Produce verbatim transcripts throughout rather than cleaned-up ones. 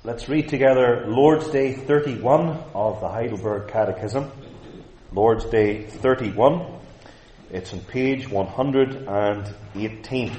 Let's read together Lord's Day thirty-one of the Heidelberg Catechism. Lord's Day thirty-one. It's on page one hundred eighteen.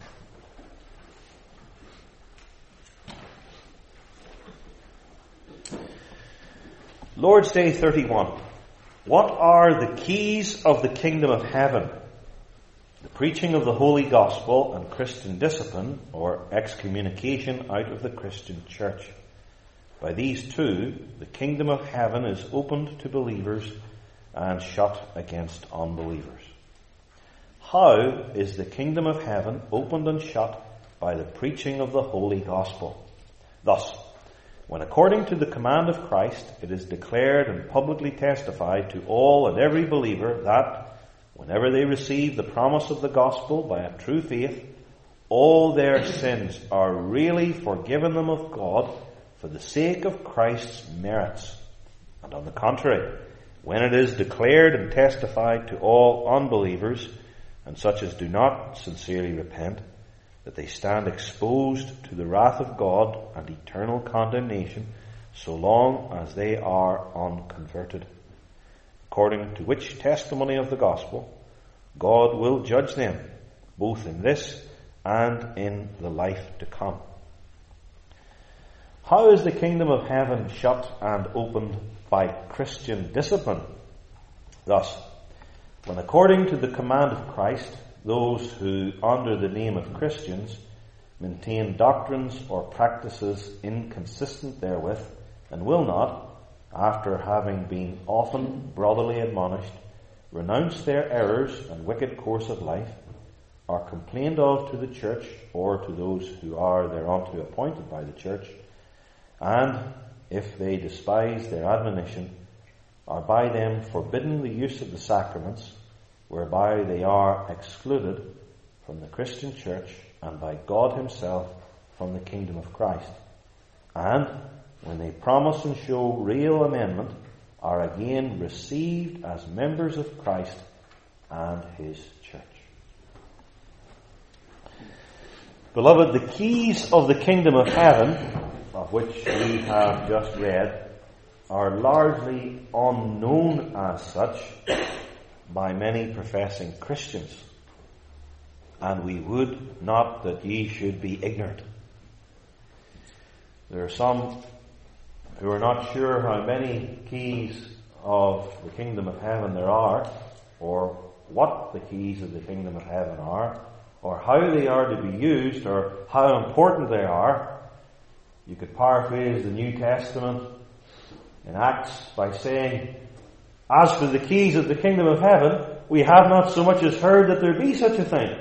Lord's Day thirty-one. What are the keys of the kingdom of heaven? The preaching of the Holy Gospel and Christian discipline, or excommunication out of the Christian church. By these two, the kingdom of heaven is opened to believers and shut against unbelievers. How is the kingdom of heaven opened and shut? By the preaching of the Holy Gospel. Thus, when according to the command of Christ it is declared and publicly testified to all and every believer that, whenever they receive the promise of the gospel by a true faith, all their sins are really forgiven them of God for the sake of Christ's merits. And on the contrary, when it is declared and testified to all unbelievers, and such as do not sincerely repent, that they stand exposed to the wrath of God and eternal condemnation, so long as they are unconverted. According to which testimony of the gospel, God will judge them, both in this and in the life to come. How is the kingdom of heaven shut and opened? By Christian discipline. Thus, when according to the command of Christ, those who, under the name of Christians, maintain doctrines or practices inconsistent therewith, and will not, after having been often brotherly admonished, renounce their errors and wicked course of life, are complained of to the church or to those who are thereunto appointed by the church, and, if they despise their admonition, are by them forbidden the use of the sacraments, whereby they are excluded from the Christian church and by God himself from the kingdom of Christ, and, when they promise and show real amendment, are again received as members of Christ and his church. Beloved, the keys of the kingdom of heaven, of which we have just read, are largely unknown as such by many professing Christians, and we would not that ye should be ignorant. There are some who are not sure how many keys of the kingdom of heaven there are, or what the keys of the kingdom of heaven are, or how they are to be used, or how important they are. You could paraphrase the New Testament in Acts by saying, as for the keys of the kingdom of heaven, we have not so much as heard that there be such a thing.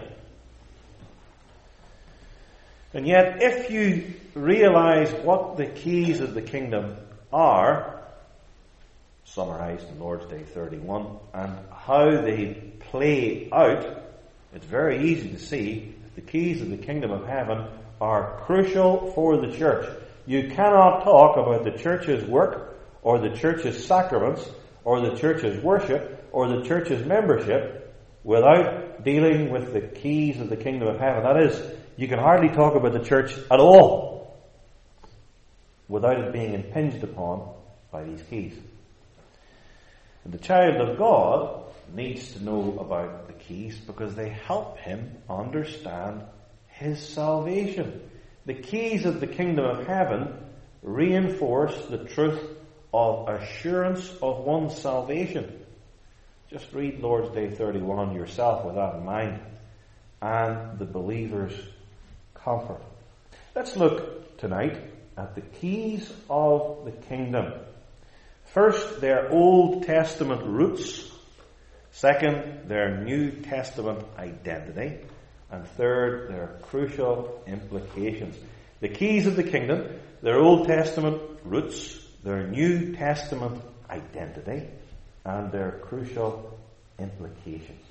And yet, if you realize what the keys of the kingdom are, summarized in Lord's Day thirty-one, and how they play out, it's very easy to see that the keys of the kingdom of heaven are crucial for the church. You cannot talk about the church's work, or the church's sacraments, or the church's worship, or the church's membership, without dealing with the keys of the kingdom of heaven. That is, you can hardly talk about the church at all without it being impinged upon by these keys. And the child of God needs to know about the keys because they help him understand his salvation. The keys of the kingdom of heaven reinforce the truth of assurance of one's salvation. Just read Lord's Day thirty-one yourself with that in mind, and the believer's comfort. Let's look tonight at the keys of the kingdom. First, their Old Testament roots. Second, their New Testament identity. And third, their crucial implications. The keys of the kingdom, their Old Testament roots, their New Testament identity, and their crucial implications.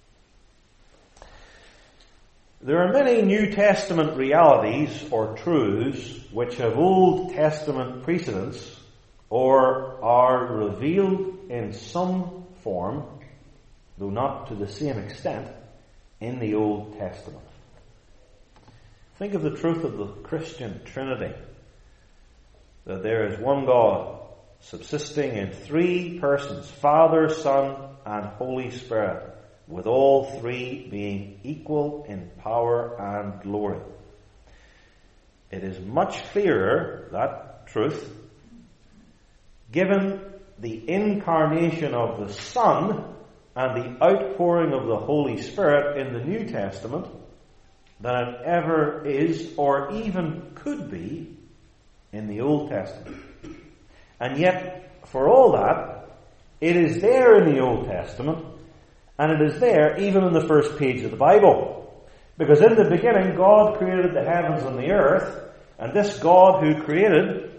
There are many New Testament realities or truths which have Old Testament precedents or are revealed in some form, though not to the same extent, in the Old Testament. Think of the truth of the Christian Trinity. that there is one God, subsisting in three persons, Father, Son, and Holy Spirit, with all three being equal in power and glory. It is much clearer, that truth, given the incarnation of the Son and the outpouring of the Holy Spirit in the New Testament than it ever is or even could be in the Old Testament. And yet, for all that, it is there in the Old Testament, and it is there even in the first page of the Bible. Because in the beginning, God created the heavens and the earth, and this God who created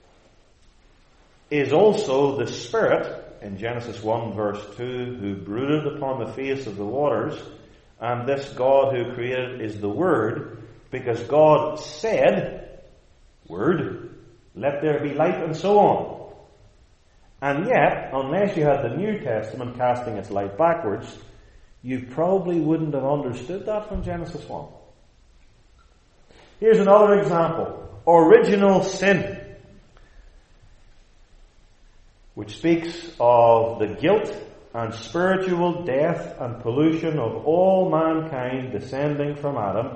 is also the Spirit, in Genesis one verse two, who brooded upon the face of the waters. And this God who created is the Word, because God said, Word, let there be light, and so on. And yet, unless you had the New Testament casting its light backwards, you probably wouldn't have understood that from Genesis one. Here's another example. Original sin, which speaks of the guilt and spiritual death and pollution of all mankind descending from Adam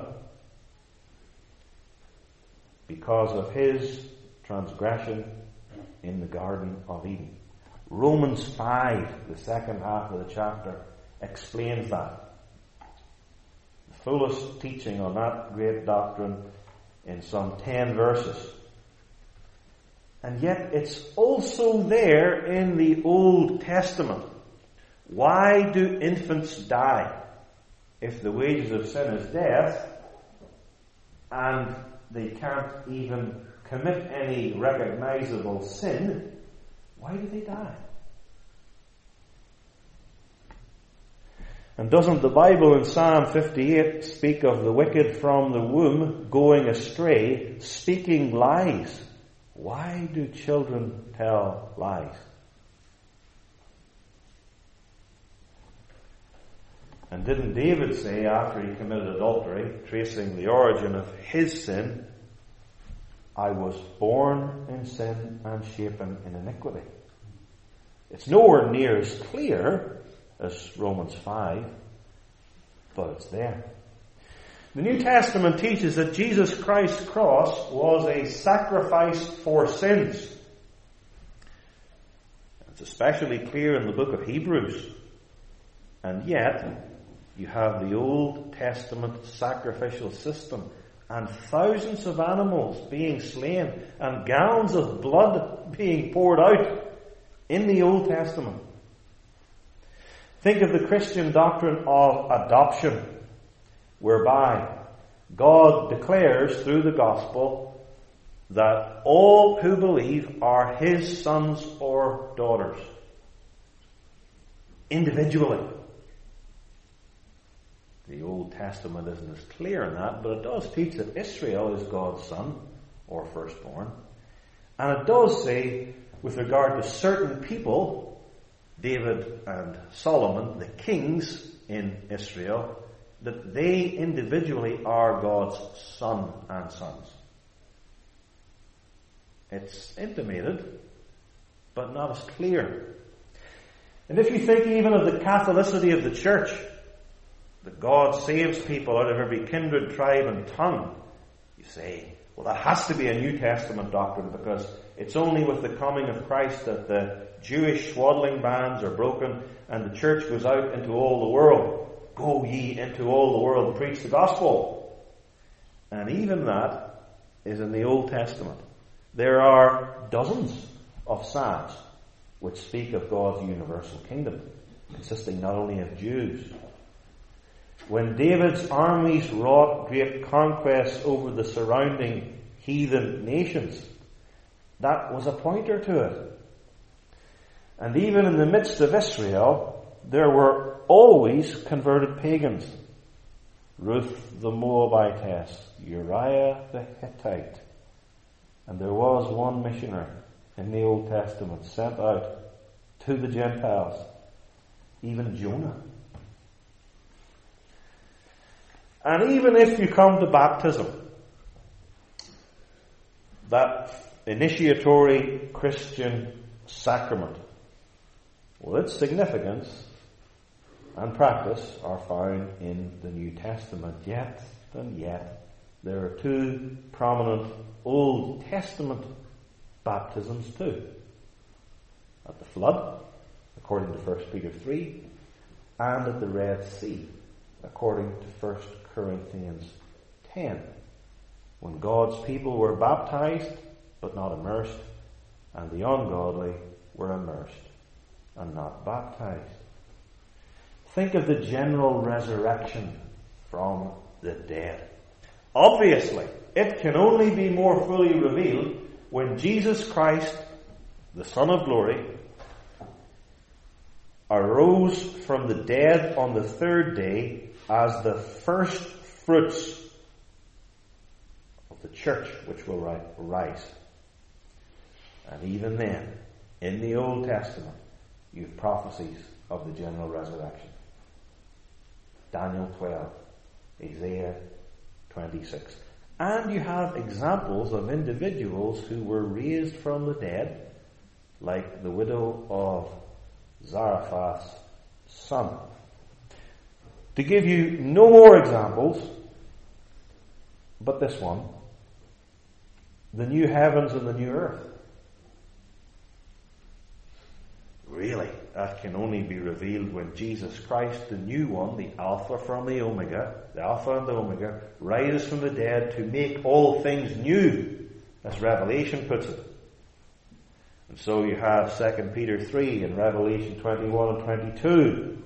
because of his transgression in the Garden of Eden. Romans five, the second half of the chapter, explains that. The fullest teaching on that great doctrine in some ten verses. And yet it's also there in the Old Testament. Why do infants die if the wages of sin is death and they can't even commit any recognizable sin? Why do they die? And doesn't the Bible in Psalm fifty-eight speak of the wicked from the womb going astray, speaking lies? Why do children tell lies? And didn't David say after he committed adultery, tracing the origin of his sin, I was born in sin and shapen in iniquity? It's nowhere near as clear as Romans five, but it's there. The New Testament teaches that Jesus Christ's cross was a sacrifice for sins. It's especially clear in the book of Hebrews. And yet, you have the Old Testament sacrificial system and thousands of animals being slain and gallons of blood being poured out in the Old Testament. Think of the Christian doctrine of adoption, whereby God declares through the gospel that all who believe are His sons or daughters. Individually. The Old Testament isn't as clear in that, but it does teach that Israel is God's son, or firstborn. And it does say, with regard to certain people, David and Solomon, the kings in Israel, that they individually are God's son and sons. It's intimated, but not as clear. And if you think even of the Catholicity of the Church, that God saves people out of every kindred, tribe and tongue, you say, well, that has to be a New Testament doctrine, because it's only with the coming of Christ that the Jewish swaddling bands are broken and the church goes out into all the world. Go ye into all the world and preach the gospel. And even that is in the Old Testament. There are dozens of psalms which speak of God's universal kingdom, consisting not only of Jews. When David's armies wrought great conquests over the surrounding heathen nations, that was a pointer to it. And even in the midst of Israel, there were always converted pagans. Ruth the Moabitess, Uriah the Hittite. And there was one missionary in the Old Testament sent out to the Gentiles, even Jonah. And even if you come to baptism, that initiatory Christian sacrament. Well, its significance and practice are found in the New Testament. Yet, and yet, there are two prominent Old Testament baptisms too. At the flood, according to First Peter three, and at the Red Sea, according to First Corinthians ten, when God's people were baptized but not immersed, and the ungodly were immersed and not baptized. Think of the general resurrection from the dead. Obviously, it can only be more fully revealed when Jesus Christ, the Son of Glory, arose from the dead on the third day as the first fruits of the church which will rise. And even then, in the Old Testament, you have prophecies of the general resurrection. Daniel twelve, Isaiah twenty-six. And you have examples of individuals who were raised from the dead, like the widow of Zarephath's son. To give you no more examples, but this one, the new heavens and the new earth. Really, that can only be revealed when Jesus Christ, the new one, the Alpha from the Omega, the Alpha and the Omega, rises from the dead to make all things new, as Revelation puts it. And so you have Second Peter three and Revelation twenty-one and twenty-two.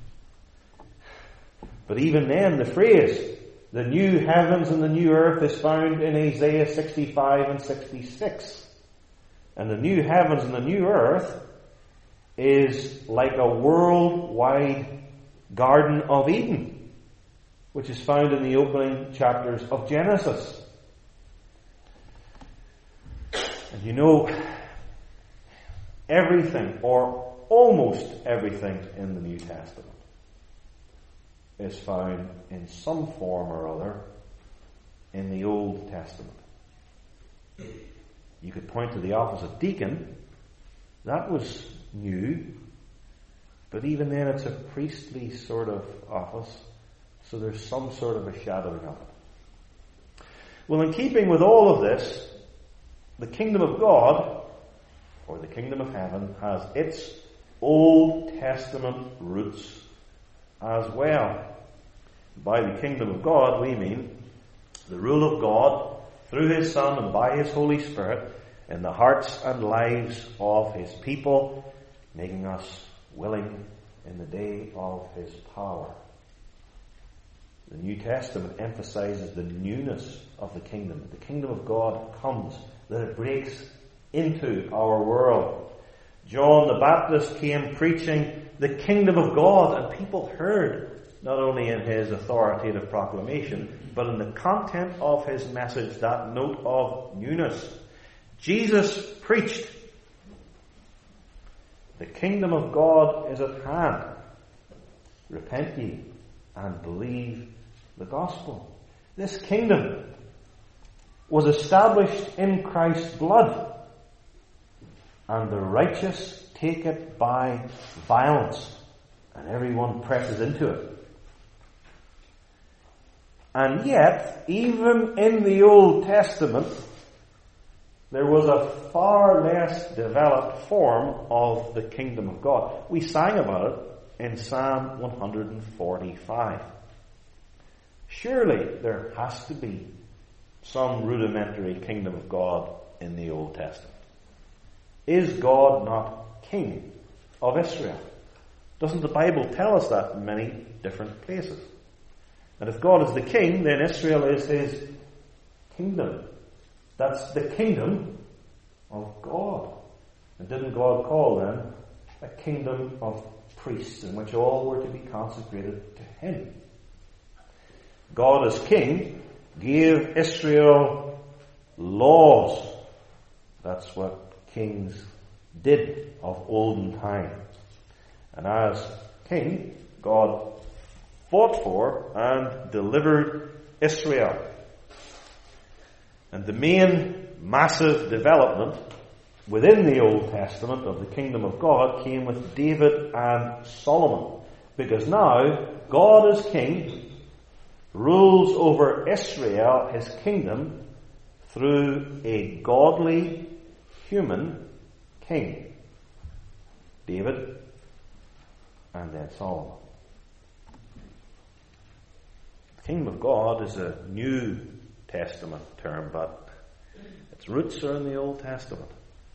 But even then, the phrase, the new heavens and the new earth, is found in Isaiah sixty-five and sixty-six. And the new heavens and the new earth is like a worldwide Garden of Eden, which is found in the opening chapters of Genesis. And you know, everything, or almost everything in the New Testament, is found in some form or other in the Old Testament. You could point to the office of deacon. That was new, but even then it's a priestly sort of office, so there's some sort of a shadowing of it. Well, in keeping with all of this, the kingdom of God, or the kingdom of heaven, has its Old Testament roots as well. By the kingdom of God, we mean the rule of God through His Son and by His Holy Spirit in the hearts and lives of His people, making us willing in the day of His power. The New Testament emphasizes the newness of the kingdom. The kingdom of God comes, that it breaks into our world. John the Baptist came preaching the kingdom of God, and people heard, not only in his authoritative proclamation, but in the content of his message, that note of newness. Jesus preached, the kingdom of God is at hand. Repent ye and believe the gospel. This kingdom was established in Christ's blood, and the righteous take it by violence, and everyone presses into it. And yet, even in the Old Testament, there was a far less developed form of the kingdom of God. We sang about it in Psalm one forty-five. Surely there has to be some rudimentary kingdom of God in the Old Testament. Is God not king of Israel? Doesn't the Bible tell us that in many different places? And if God is the king, then Israel is His kingdom. That's the kingdom of God. And didn't God call them a kingdom of priests in which all were to be consecrated to Him? God as king gave Israel laws. That's what kings did of olden time. And as king, God fought for and delivered Israel. And the main massive development within the Old Testament of the kingdom of God came with David and Solomon. Because now, God as king rules over Israel, his kingdom, through a godly human king. David and then Solomon. The kingdom of God is a New Testament term, but its roots are in the Old Testament.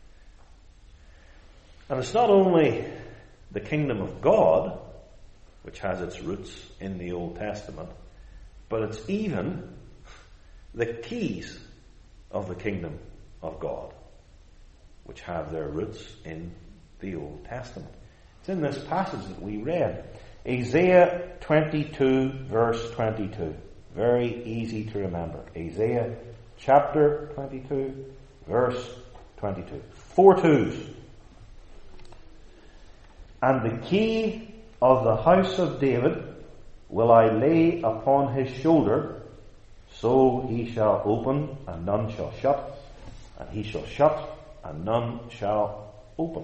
And it's not only the kingdom of God, which has its roots in the Old Testament, but it's even the keys of the kingdom of God, which have their roots in the Old Testament. It's in this passage that we read. Isaiah twenty-two, verse twenty-two. Very easy to remember. Isaiah chapter twenty-two, verse twenty-two. Four twos. And the key of the house of David will I lay upon his shoulder, so he shall open and none shall shut, and he shall shut and none shall open.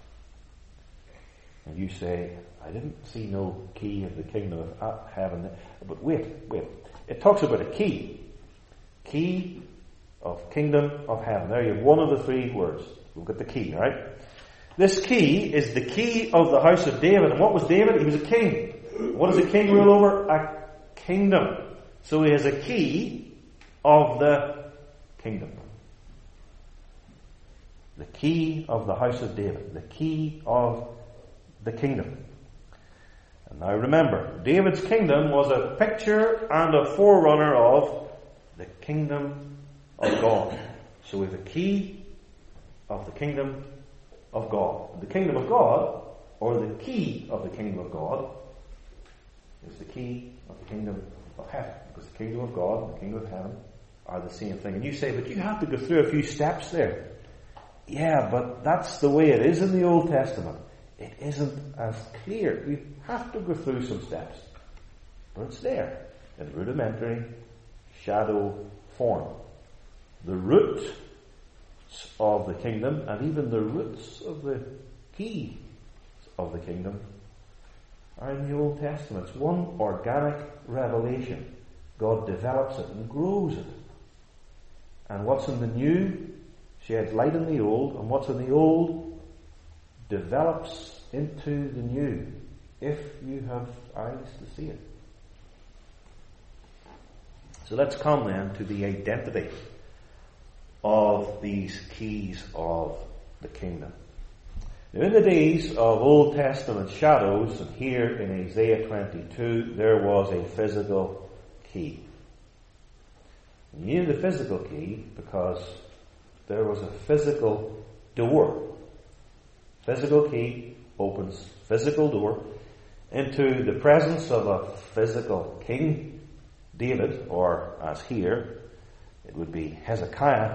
And you say, I didn't see no key of the kingdom of heaven. But wait, wait. It talks about a key. Key of kingdom of heaven. There you have one of the three words. Look at the key, right? This key is the key of the house of David. And what was David? He was a king. What does a king rule over? A kingdom. So he has a key of the kingdom. The key of the house of David. The key of the kingdom. And now remember, David's kingdom was a picture and a forerunner of the kingdom of God. So we have a key of the kingdom of God. The kingdom of God, or the key of the kingdom of God, is the key of the kingdom of heaven. Because the kingdom of God and the kingdom of heaven are the same thing. And you say, but you have to go through a few steps there. Yeah, but that's the way it is in the Old Testament. It isn't as clear. We have to go through some steps. But it's there in rudimentary shadow form. The roots of the kingdom and even the roots of the keys of the kingdom are in the Old Testament. It's one organic revelation. God develops it and grows it. And what's in the new sheds light in the old, and what's in the old develops into the new, if you have eyes to see it. So let's come then to the identity of these keys of the kingdom. Now, in the days of Old Testament shadows, and here in Isaiah twenty-two, there was a physical key. You needed a physical key because there was a physical door. Physical key opens physical door into the presence of a physical king, David, or as here, it would be Hezekiah.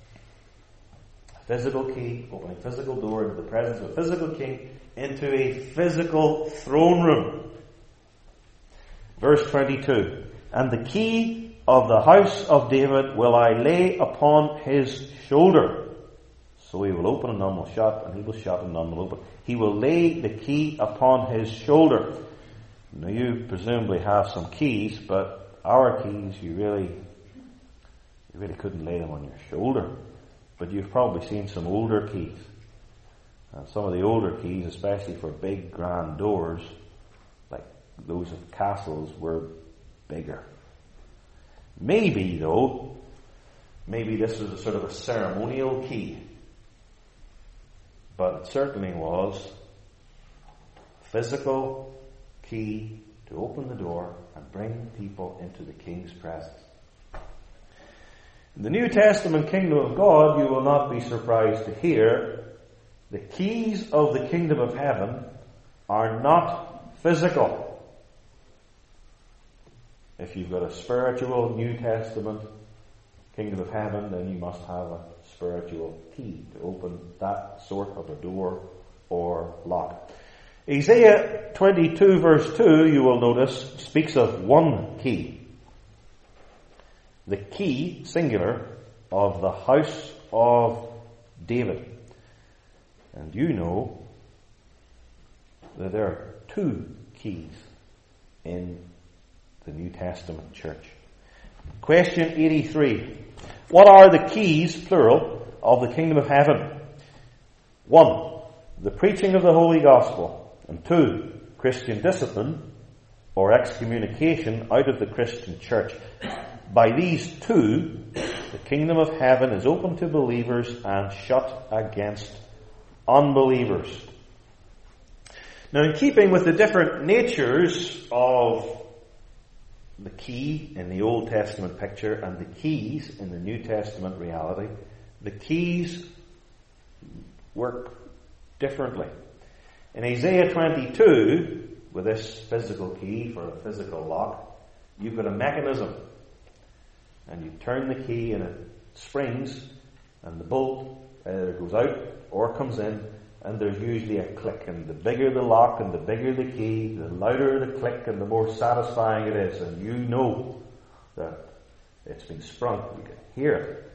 A physical key opening physical door into the presence of a physical king into a physical throne room. Verse twenty-two. And the key of the house of David will I lay upon his shoulder. So he will open and none will shut, and he will shut and none will open. He will lay the key upon his shoulder. Now you presumably have some keys, but our keys, you really, you really couldn't lay them on your shoulder. But you've probably seen some older keys. And some of the older keys, especially for big grand doors, like those of castles, were bigger. Maybe though, maybe this was a sort of a ceremonial key. But it certainly was a physical key to open the door and bring people into the king's presence. In the New Testament kingdom of God, you will not be surprised to hear the keys of the kingdom of heaven are not physical. If you've got a spiritual New Testament kingdom of heaven, then you must have a spiritual key to open that sort of a door or lock. Isaiah twenty-two verse two, you will notice, speaks of one key. The key, singular, of the house of David. And you know that there are two keys in the New Testament church. Question eighty-three. What are the keys, plural, of the kingdom of heaven? One, the preaching of the Holy Gospel. And two, Christian discipline or excommunication out of the Christian church. By these two, the kingdom of heaven is open to believers and shut against unbelievers. Now, in keeping with the different natures of the key in the Old Testament picture and the keys in the New Testament reality, the keys work differently. In Isaiah twenty-two, with this physical key for a physical lock, you've got a mechanism. And you turn the key and it springs, and the bolt either goes out or comes in, and there's usually a click. And the bigger the lock and the bigger the key, the louder the click and the more satisfying it is. And you know that it's been sprung. You can hear it.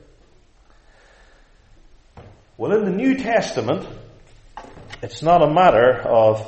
Well, in the New Testament, it's not a matter of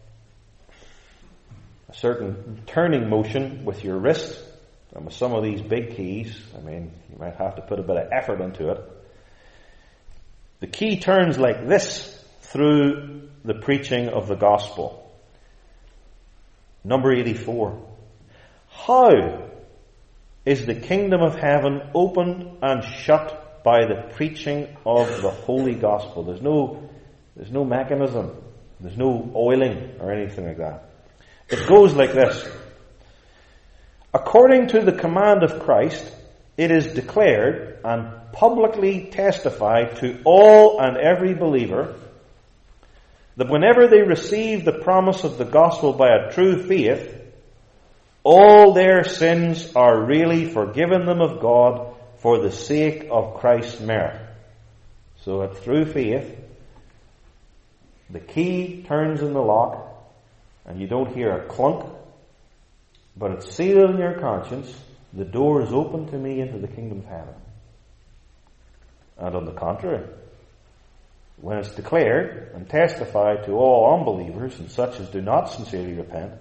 a certain turning motion with your wrist. And with some of these big keys, I mean, you might have to put a bit of effort into it. The key turns like this through the preaching of the gospel. Number eighty-four. How is the kingdom of heaven opened and shut by the preaching of the holy gospel? There's no, there's no mechanism. There's no oiling or anything like that. It goes like this. According to the command of Christ, it is declared and publicly testified to all and every believer that whenever they receive the promise of the gospel by a true faith, all their sins are really forgiven them of God for the sake of Christ's merit. So that through faith, the key turns in the lock and you don't hear a clunk, but it's sealed in your conscience. The door is open to me into the kingdom of heaven. And on the contrary, when it's declared and testified to all unbelievers and such as do not sincerely repent,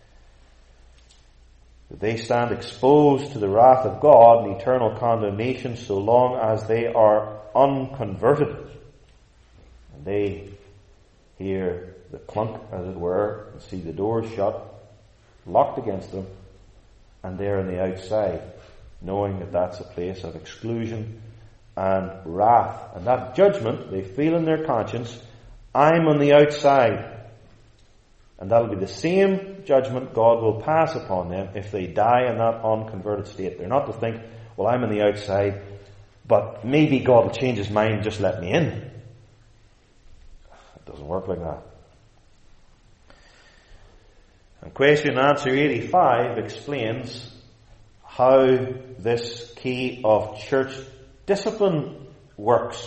that they stand exposed to the wrath of God and eternal condemnation so long as they are unconverted. And they hear the clunk, as it were, and see the doors shut, locked against them, and they're on the outside, knowing that that's a place of exclusion and wrath. And that judgment they feel in their conscience, I'm on the outside. And that'll be the same judgment God will pass upon them if they die in that unconverted state. They're not to think, well, I'm on the outside, but maybe God will change his mind and just let me in. It doesn't work like that. And question and answer eighty-five explains how this key of church discipline works.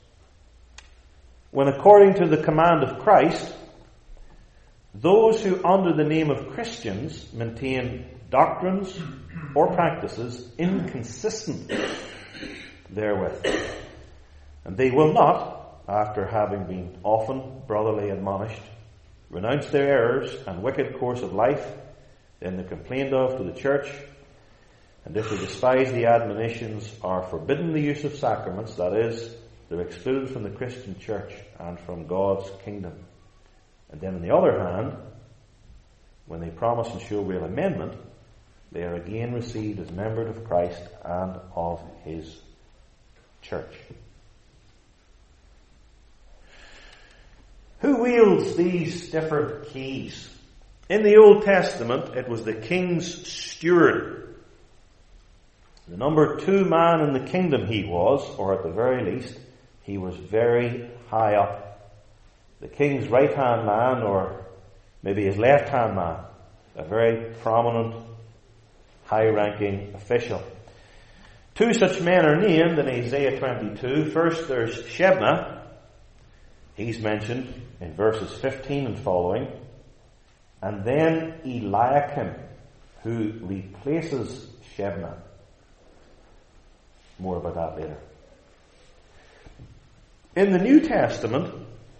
When according to the command of Christ, those who under the name of Christians maintain doctrines or practices inconsistent therewith, and they will not, after having been often brotherly admonished, renounce their errors and wicked course of life, then they're complained of to the church, and if they despise the admonitions, are forbidden the use of sacraments, that is, they're excluded from the Christian church and from God's kingdom. And then on the other hand, when they promise and show real amendment, they are again received as members of Christ and of his church. Who wields these different keys? In the Old Testament, it was the king's steward. The number two man in the kingdom he was, or at the very least, he was very high up. The king's right-hand man, or maybe his left-hand man, a very prominent, high-ranking official. Two such men are named in Isaiah twenty-two. First, there's Shebna. He's mentioned in verses fifteen and following. And then Eliakim, who replaces Shebna. More about that later. In the New Testament,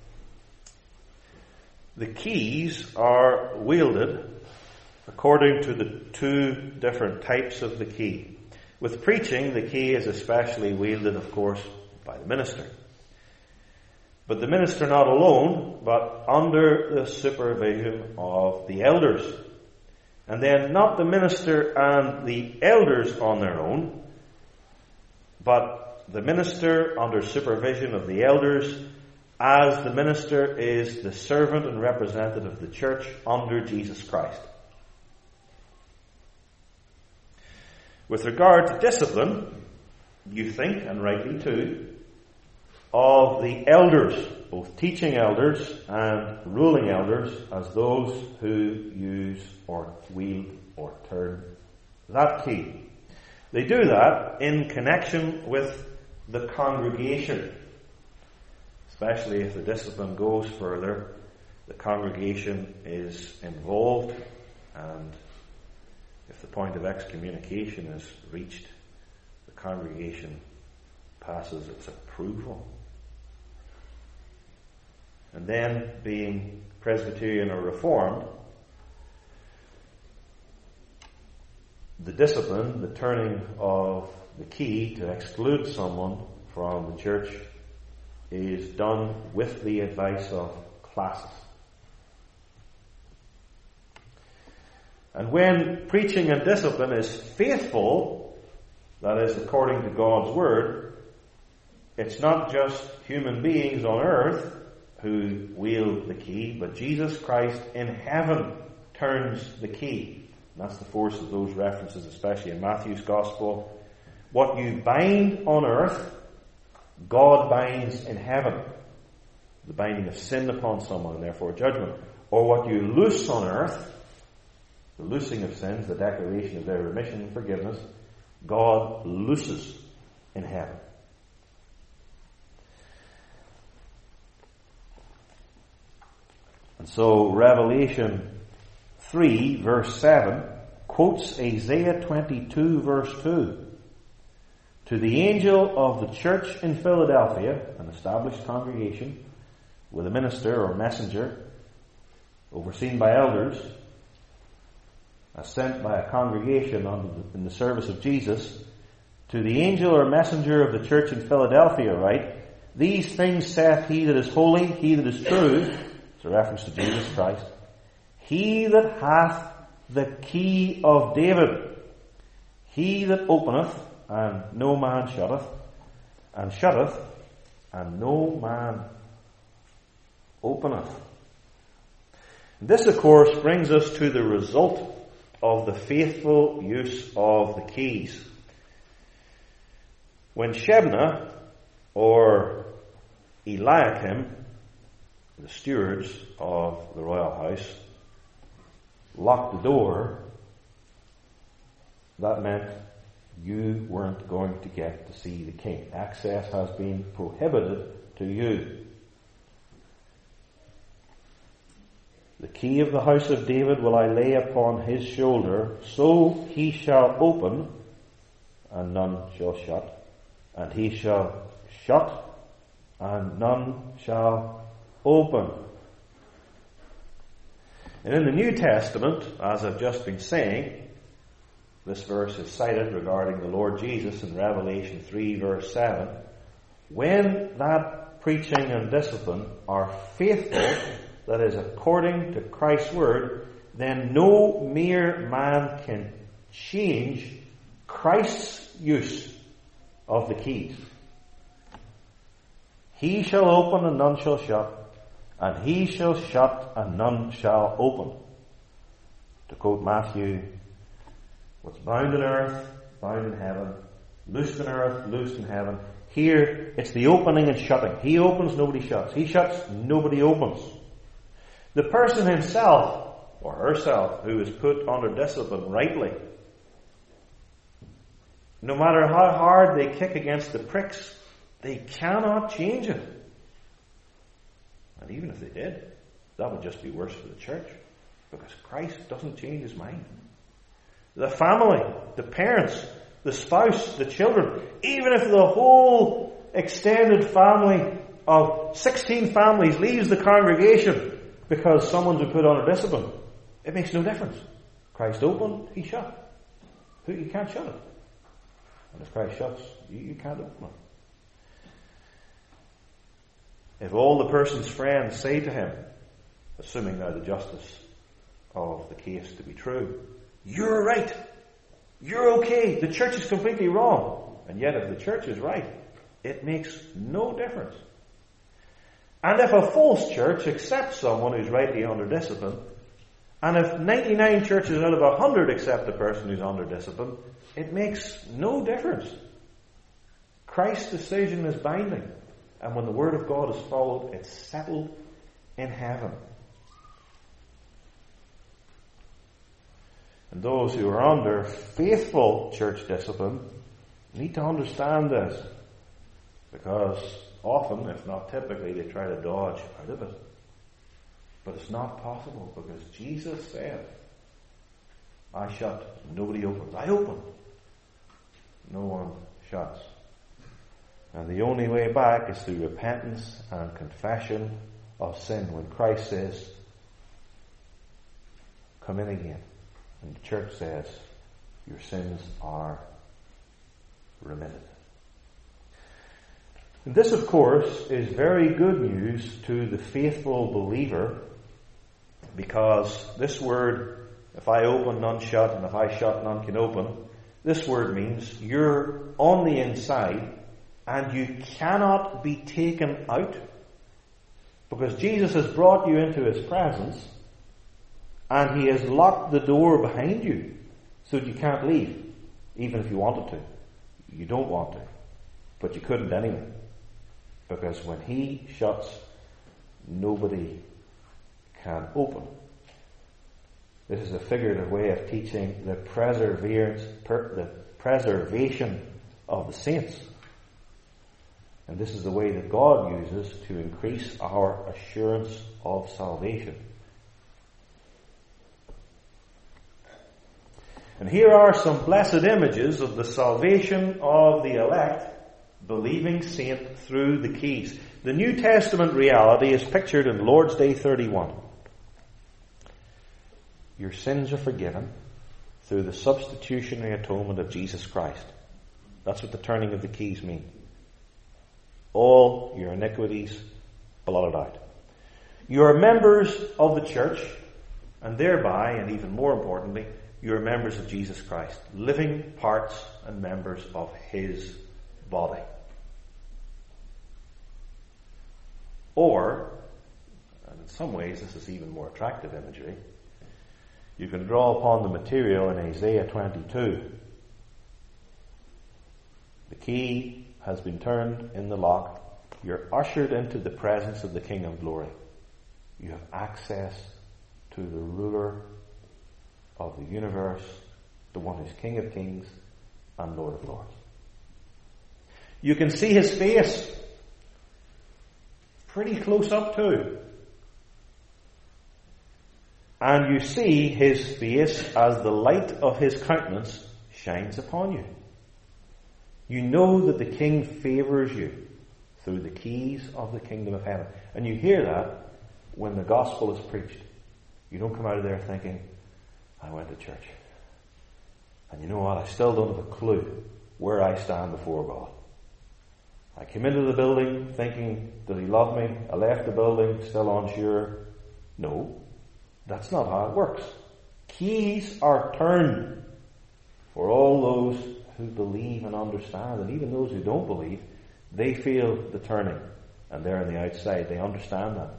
the keys are wielded according to the two different types of the key. With preaching, the key is especially wielded, of course, by the minister. But the minister not alone, but under the supervision of the elders. And then not the minister and the elders on their own, but the minister under supervision of the elders, as the minister is the servant and representative of the church under Jesus Christ. With regard to discipline, you think, and rightly too, of the elders, both teaching elders and ruling elders, as those who use or wield or turn that key. They do that in connection with the congregation. Especially if the discipline goes further, the congregation is involved, and if the point of excommunication is reached, the congregation passes its approval. And then, being Presbyterian or Reformed, the discipline, the turning of the key to exclude someone from the church, is done with the advice of classis. And when preaching and discipline is faithful, that is, according to God's Word, it's not just human beings on earth who wield the key, but Jesus Christ in heaven turns the key. And that's the force of those references, especially in Matthew's Gospel. What you bind on earth, God binds in heaven. The binding of sin upon someone, and therefore judgment. Or what you loose on earth, the loosing of sins, the declaration of their remission and forgiveness, God looses in heaven. And so Revelation three verse seven quotes Isaiah twenty-two verse two. To the angel of the church in Philadelphia, an established congregation with a minister or messenger overseen by elders, as sent by a congregation in the service of Jesus, to the angel or messenger of the church in Philadelphia write, these things saith he that is holy, he that is true, it's a reference to Jesus Christ, he that hath the key of David, he that openeth, and no man shutteth, and shutteth, and no man openeth. This, of course, brings us to the result of the faithful use of the keys. When Shebna, or Eliakim, the stewards of the royal house, locked the door, that meant you weren't going to get to see the king. Access has been prohibited to you. The key of the house of David will I lay upon his shoulder, so he shall open, and none shall shut, and he shall shut, and none shall open. And in the New Testament, as I've just been saying, this verse is cited regarding the Lord Jesus in Revelation three verse seven. When that preaching and discipline are faithful, that is according to Christ's word, then no mere man can change Christ's use of the keys. He shall open and none shall shut, and he shall shut and none shall open. To quote Matthew, what's bound on earth, bound in heaven, loosed on earth, loosed in heaven. Here, it's the opening and shutting. He opens, nobody shuts. He shuts, nobody opens. The person himself, or herself, who is put under discipline rightly, no matter how hard they kick against the pricks, they cannot change it. And even if they did, that would just be worse for the church, because Christ doesn't change his mind. The family, the parents, the spouse, the children, even if the whole extended family of sixteen families leaves the congregation because someone's been put under discipline, it makes no difference. Christ opened, he shut. Who You can't shut it. And if Christ shuts, you, you can't open it. If all the person's friends say to him, assuming now the justice of the case to be true, you're right, you're okay, the church is completely wrong, and yet if the church is right, it makes no difference. And if a false church accepts someone who's rightly under discipline, and if ninety-nine churches out of one hundred accept a person who's under discipline, it makes no difference. Christ's decision is binding, and when the Word of God is followed, it's settled in heaven. And those who are under faithful church discipline need to understand this, because often, if not typically, they try to dodge out of it. But it's not possible, because Jesus said, I shut, nobody opens. I open, no one shuts. And the only way back is through repentance and confession of sin. When Christ says, come in again. And the church says, your sins are remitted. And this, of course, is very good news to the faithful believer, because this word, if I open, none shut, and if I shut, none can open, this word means you're on the inside and you cannot be taken out, because Jesus has brought you into his presence and he has locked the door behind you so that you can't leave, even if you wanted to. You don't want to, but you couldn't anyway, because when he shuts, nobody can open. This is a figurative way of teaching the perseverance, per, the preservation of the saints. And this is the way that God uses to increase our assurance of salvation. And here are some blessed images of the salvation of the elect, believing saint through the keys. The New Testament reality is pictured in Lord's Day thirty-one. Your sins are forgiven through the substitutionary atonement of Jesus Christ. That's what the turning of the keys mean. All your iniquities blotted out. You are members of the church, and thereby, and even more importantly, you are members of Jesus Christ, living parts and members of his body. Or, and in some ways this is even more attractive imagery, you can draw upon the material in Isaiah twenty-two. The key has been turned in the lock. You're ushered into the presence of the King of Glory. You have access to the ruler of the universe, the one who's King of Kings and Lord of Lords. You can see his face pretty close up too. And you see his face as the light of his countenance shines upon you. You know that the King favours you through the keys of the kingdom of heaven. And you hear that when the gospel is preached. You don't come out of there thinking, I went to church. And you know what? I still don't have a clue where I stand before God. I came into the building thinking, does he love me? I left the building still unsure. No, that's not how it works. Keys are turned for all those who believe and understand, and even those who don't believe, they feel the turning, and they're on the outside. They understand that.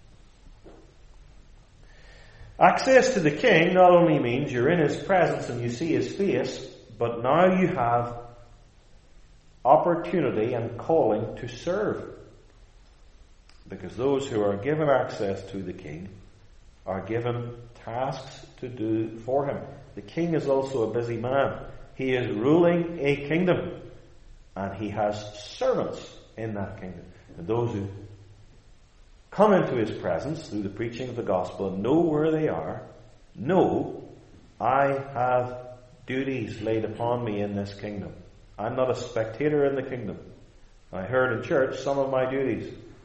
Access to the King not only means you're in his presence and you see his face, but now you have opportunity and calling to serve. Because those who are given access to the King are given tasks to do for him. The King is also a busy man. He is ruling a kingdom, and he has servants in that kingdom. And those who come into his presence through the preaching of the gospel and know where they are, know, I have duties laid upon me in this kingdom. I'm not a spectator in the kingdom. I heard in church some of my duties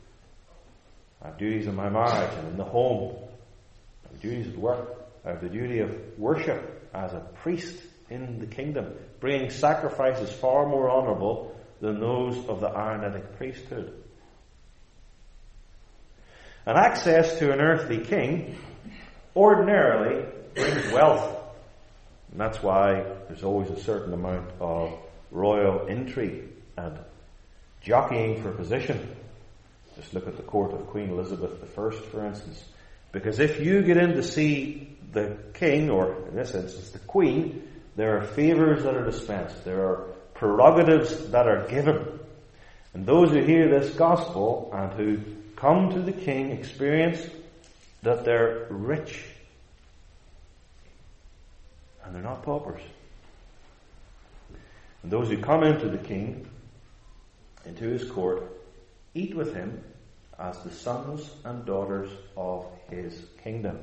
I have duties in my marriage and in the home. I have duties at work. I have the duty of worship as a priest in the kingdom, bringing sacrifices far more honourable than those of the Aaronitic priesthood. And access to an earthly king ordinarily brings wealth. And that's why there's always a certain amount of royal intrigue and jockeying for position. Just look at the court of Queen Elizabeth the First, for instance. Because if you get in to see the king, or in this instance the queen, there are favours that are dispensed. There are prerogatives that are given. And those who hear this gospel and who come to the king experience that they're rich. And they're not paupers. And those who come into the king, into his court, eat with him as the sons and daughters of his kingdom.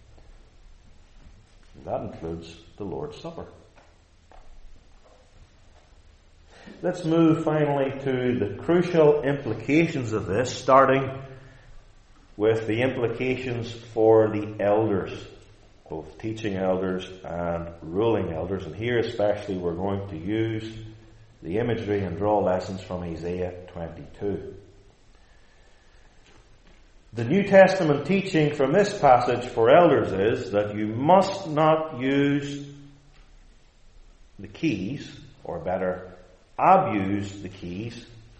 And that includes the Lord's Supper. Let's move finally to the crucial implications of this, starting with the implications for the elders, both teaching elders and ruling elders. And here especially we're going to use the imagery and draw lessons from Isaiah twenty-two. The New Testament teaching from this passage for elders is that you must not use the keys, or better, abuse the keys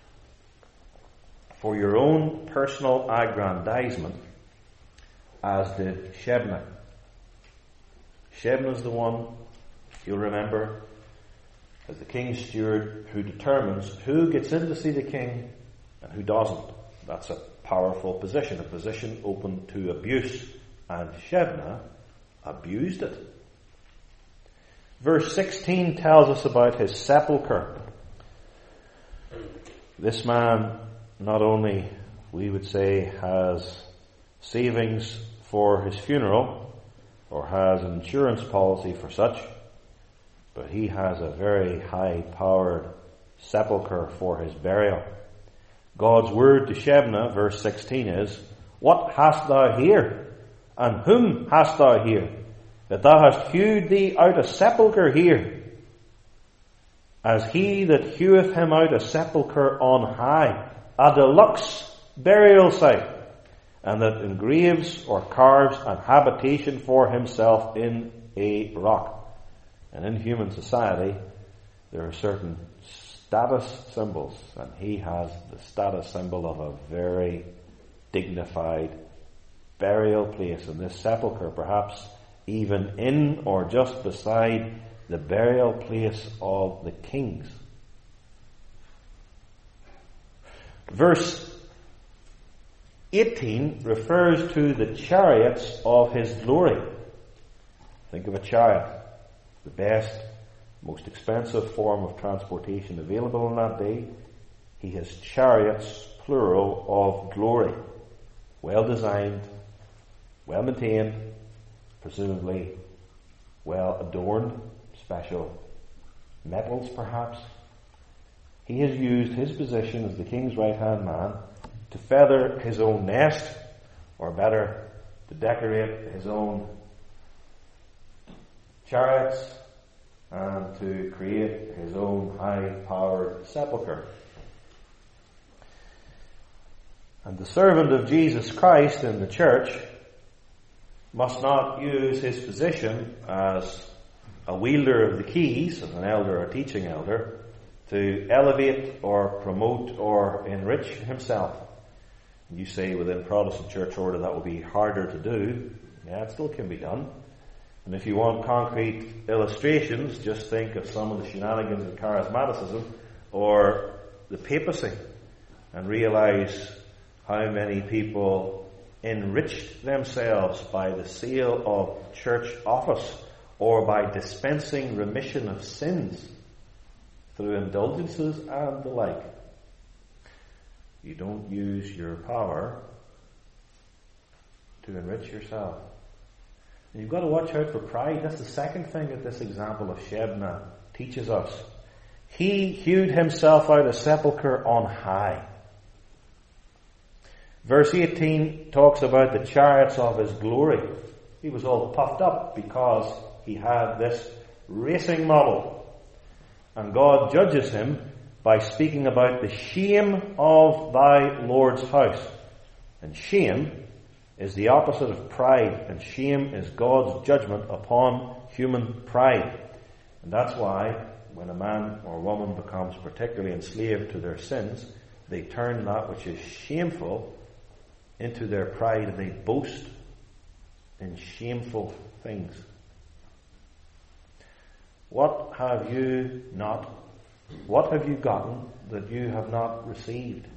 for your own personal aggrandizement, as did Shebna. Shebna is the one, you'll remember, as the king's steward, who determines who gets in to see the king and who doesn't. That's a powerful position, a position open to abuse. And Shebna abused it. Verse sixteen tells us about his sepulchre. This man not only, we would say, has savings for his funeral, or has an insurance policy for such, but he has a very high-powered sepulchre for his burial. God's word to Shebna, verse sixteen, is, "What hast thou here? And whom hast thou here? That thou hast hewed thee out a sepulchre here, as he that heweth him out a sepulchre on high, a deluxe burial site, and that engraves or carves an habitation for himself in a rock." And in human society, there are certain status symbols, and he has the status symbol of a very dignified burial place. And this sepulchre, perhaps even in or just beside the burial place of the kings. Verse eighteen refers to the chariots of his glory. Think of a chariot, the best, most expensive form of transportation available on that day. He has chariots, plural, of glory. Well designed, well maintained, presumably well adorned, special metals perhaps. He has used his position as the king's right-hand man to feather his own nest, or better, to decorate his own chariots, and to create his own high-powered sepulchre. And the servant of Jesus Christ in the church must not use his position as a wielder of the keys, as an elder or teaching elder, to elevate or promote or enrich himself. You say within Protestant church order that will be harder to do. Yeah, it still can be done. And if you want concrete illustrations, just think of some of the shenanigans of charismaticism or the papacy, and realize how many people enriched themselves by the sale of church office or by dispensing remission of sins through indulgences and the like. You don't use your power to enrich yourself. And you've got to watch out for pride. That's the second thing that this example of Shebna teaches us. He hewed himself out a sepulchre on high. Verse eighteen talks about the chariots of his glory. He was all puffed up because he had this racing model. And God judges him by speaking about the shame of thy Lord's house. And shame is the opposite of pride. And shame is God's judgment upon human pride. And that's why when a man or woman becomes particularly enslaved to their sins, they turn that which is shameful into their pride, and they boast in shameful things. What have you not, what have you gotten that you have not received?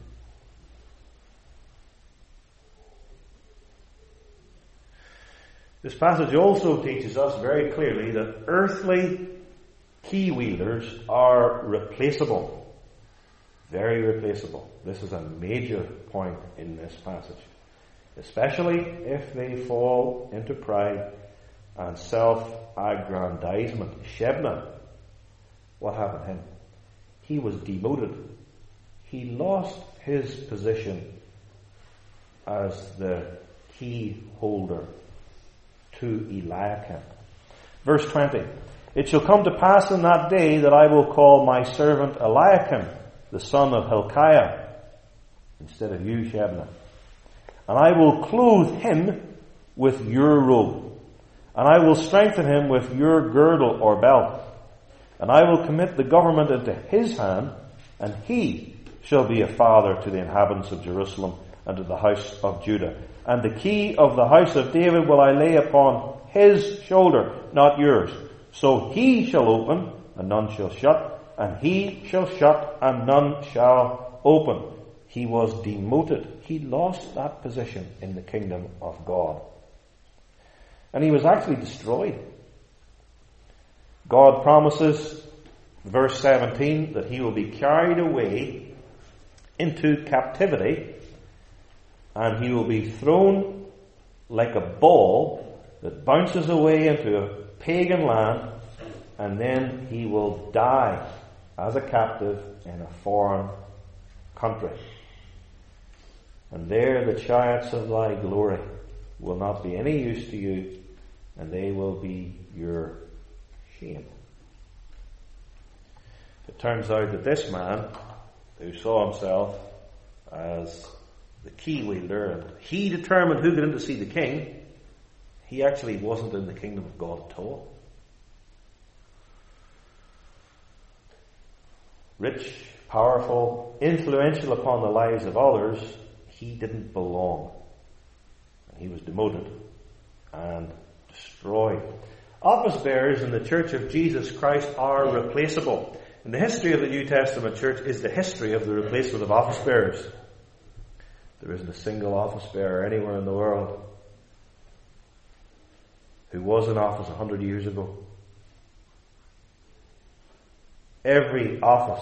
This passage also teaches us very clearly that earthly key wielders are replaceable. Very replaceable. This is a major point in this passage. Especially if they fall into pride and self-aggrandizement. Shebna, what happened to him? He was demoted. He lost his position as the key holder to Eliakim. Verse twenty. It shall come to pass in that day that I will call my servant Eliakim, the son of Hilkiah, instead of you, Shebna. And I will clothe him with your robe. And I will strengthen him with your girdle or belt. And I will commit the government into his hand, and he shall be a father to the inhabitants of Jerusalem and to the house of Judah. And the key of the house of David will I lay upon his shoulder, not yours. So he shall open, and none shall shut, and he shall shut, and none shall open. He was demoted. He lost that position in the kingdom of God. And he was actually destroyed. God promises, verse seventeen, that he will be carried away into captivity, and he will be thrown like a ball that bounces away into a pagan land, and then he will die as a captive in a foreign country. And there the chariots of thy glory will not be any use to you, and they will be your shame. It turns out that this man, who saw himself as the key wielder, and he determined who got in to see the king, he actually wasn't in the kingdom of God at all. Rich, powerful, influential upon the lives of others, he didn't belong. And he was demoted and destroyed. Office bearers in the Church of Jesus Christ are replaceable. And the history of the New Testament church is the history of the replacement of office bearers. There isn't a single office bearer anywhere in the world who was in office a hundred years ago. Every office,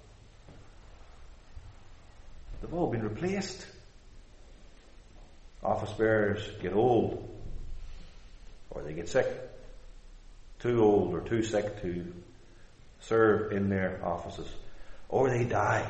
they've all been replaced. Office bearers get old, or they get sick, too old or too sick to serve in their offices, or they die.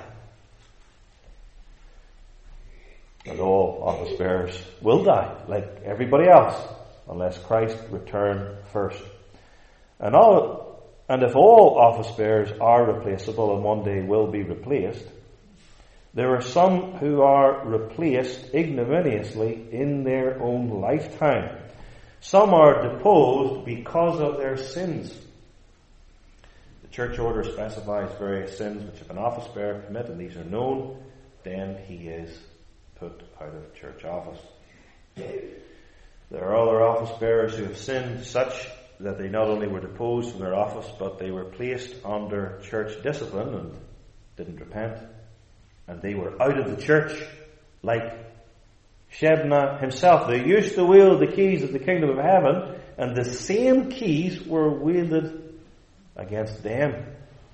And all office bearers will die, like everybody else, unless Christ return first. And all And if all office bearers are replaceable and one day will be replaced, there are some who are replaced ignominiously in their own lifetime. Some are deposed because of their sins. The church order specifies various sins which if an office bearer commit, and these are known, then he is put out of church office. There are other office bearers who have sinned such that they not only were deposed from their office, but they were placed under church discipline and didn't repent. And they were out of the church, like Shebna himself. They used to wield the keys of the kingdom of heaven, and the same keys were wielded against them.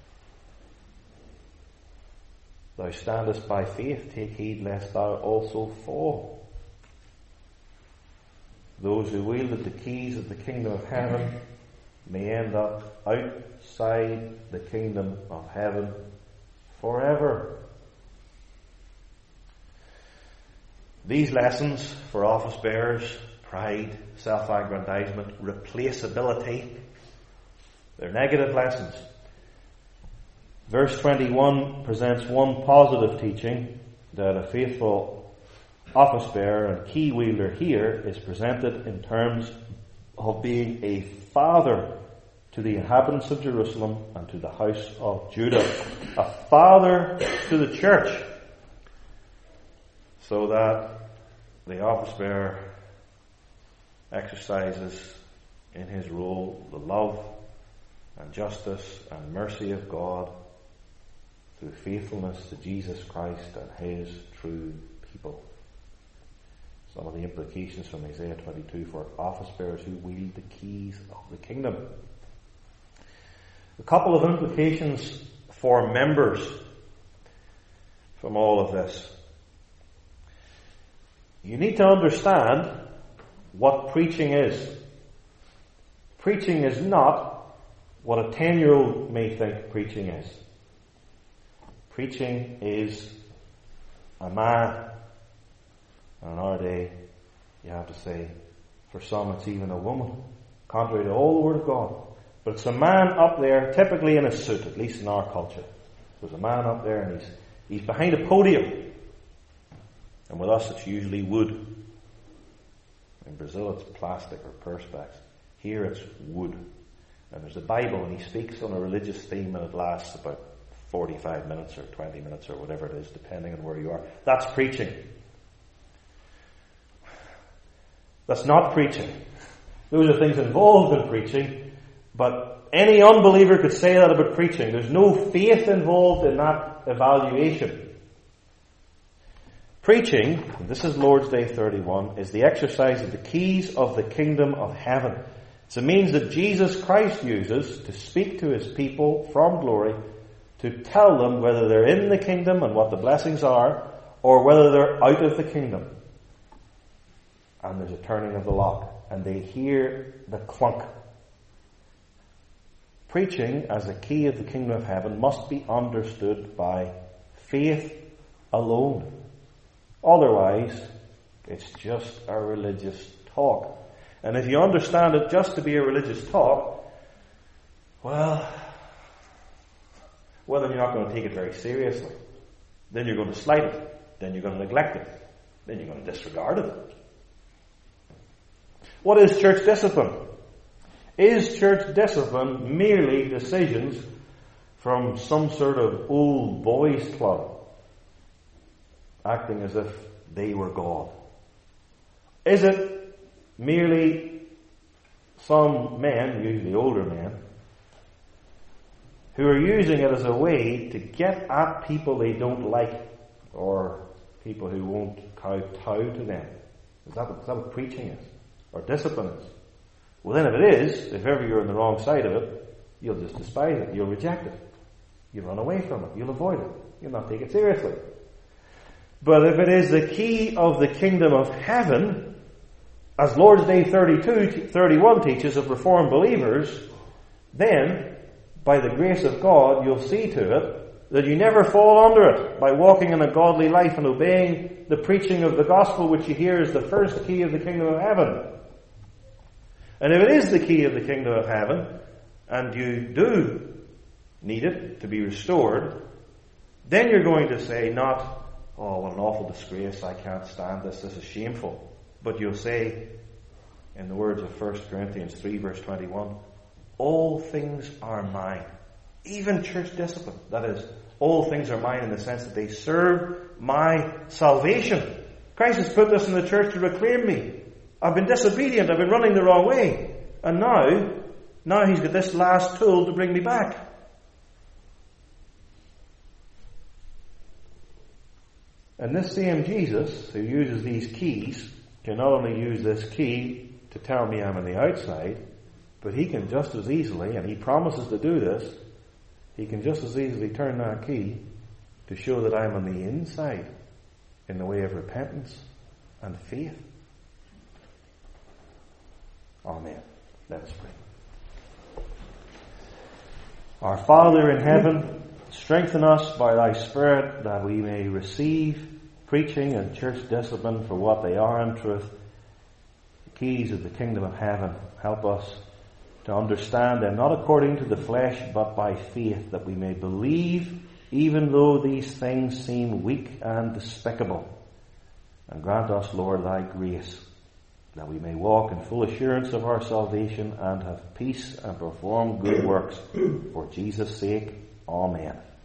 Thou standest by faith, take heed lest thou also fall. Those who wielded the keys of the kingdom of heaven may end up outside the kingdom of heaven forever. These lessons for office bearers: pride, self-aggrandizement, replaceability, they're negative lessons. Verse twenty-one presents one positive teaching, that a faithful office bearer and key wielder here is presented in terms of being a father to the inhabitants of Jerusalem and to the house of Judah. A father to the church, so that the office bearer exercises in his role the love and justice and mercy of God through faithfulness to Jesus Christ and his true people. Some of the implications from Isaiah twenty-two for office bearers who wield the keys of the kingdom. A couple of implications for members from all of this. You need to understand what preaching is. Preaching is not what a ten-year-old may think preaching is. Preaching is a man. And in our day, you have to say, for some it's even a woman, contrary to all the Word of God. But it's a man up there, typically in a suit, at least in our culture. There's a man up there and he's, he's behind a podium. And with us it's usually wood. In Brazil it's plastic or perspex. Here it's wood. And there's a Bible and he speaks on a religious theme and it lasts about forty-five minutes or twenty minutes or whatever it is, depending on where you are. That's preaching. That's not preaching. Those are things involved in preaching, but any unbeliever could say that about preaching. There's no faith involved in that evaluation. Preaching, and this is Lord's Day thirty-one, is the exercise of the keys of the kingdom of heaven. It's a means that Jesus Christ uses to speak to his people from glory, to tell them whether they're in the kingdom and what the blessings are, or whether they're out of the kingdom. And there's a turning of the lock, and they hear the clunk. Preaching as a key of the kingdom of heaven must be understood by faith alone. Otherwise, it's just a religious talk. And if you understand it just to be a religious talk, well, well then you're not going to take it very seriously. Then you're going to slight it. Then you're going to neglect it. Then you're going to disregard it. What is church discipline? Is church discipline merely decisions from some sort of old boys club, acting as if they were God? Is it merely some men, usually older men, who are using it as a way to get at people they don't like, or people who won't kowtow to them? Is that what, is that what preaching is? Or discipline is? Well, then if it is, if ever you're on the wrong side of it, you'll just despise it. You'll reject it. You'll run away from it. You'll avoid it. You'll not take it seriously. But if it is the key of the kingdom of heaven, as Lord's Day thirty-two, thirty-one teaches of Reformed believers, then, by the grace of God, you'll see to it that you never fall under it by walking in a godly life and obeying the preaching of the gospel, which you hear is the first key of the kingdom of heaven. And if it is the key of the kingdom of heaven, and you do need it to be restored, then you're going to say not, oh, what an awful disgrace, I can't stand this, this is shameful. But you'll say, in the words of First Corinthians three verse twenty-one, all things are mine. Even church discipline, that is, all things are mine in the sense that they serve my salvation. Christ has put this in the church to reclaim me. I've been disobedient, I've been running the wrong way. And now, now he's got this last tool to bring me back. And this same Jesus, who uses these keys, can not only use this key to tell me I'm on the outside, but he can just as easily, and he promises to do this, he can just as easily turn that key to show that I'm on the inside in the way of repentance and faith. Amen. Let us pray. Our Father in heaven, strengthen us by thy Spirit that we may receive preaching and church discipline for what they are in truth, the keys of the kingdom of heaven. Help us to understand them, not according to the flesh, but by faith, that we may believe even though these things seem weak and despicable. And grant us, Lord, thy grace, that we may walk in full assurance of our salvation and have peace and perform good works for Jesus' sake. Amen.